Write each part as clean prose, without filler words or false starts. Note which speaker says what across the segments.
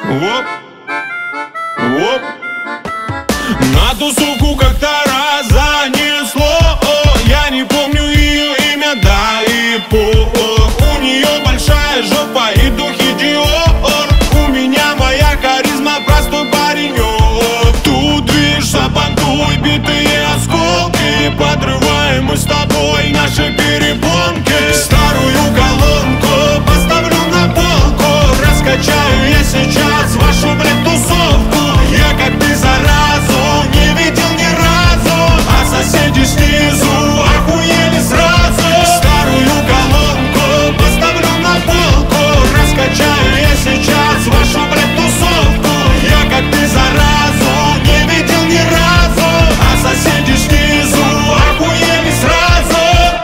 Speaker 1: Оп, оп. На тусовку как-то раз занесло. Я не помню ее имя, да и пох. У нее большая жопа и духи Диор. У меня моя харизма, простой паренек. Тут движ, сабантуй, битые осколки. Подрываем мы с тобой наши перепонки. Старую колонку поставлю на полку. Раскачаю я сейчас вашу, блядь, тусовку. Я как ты заразу не видел ни разу, а соседи снизу охуели сразу. Старую колонку поставлю на полку. Раскачаю я сейчас вашу, блядь, тусовку. Я как ты заразу не видел ни разу, а соседи снизу охуели сразу.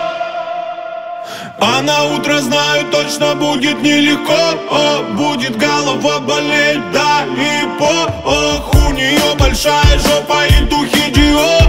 Speaker 1: А на утро знаю, точно будет нелегко. Будет голова болеть, да и пох. У нее большая жопа и духи Диор.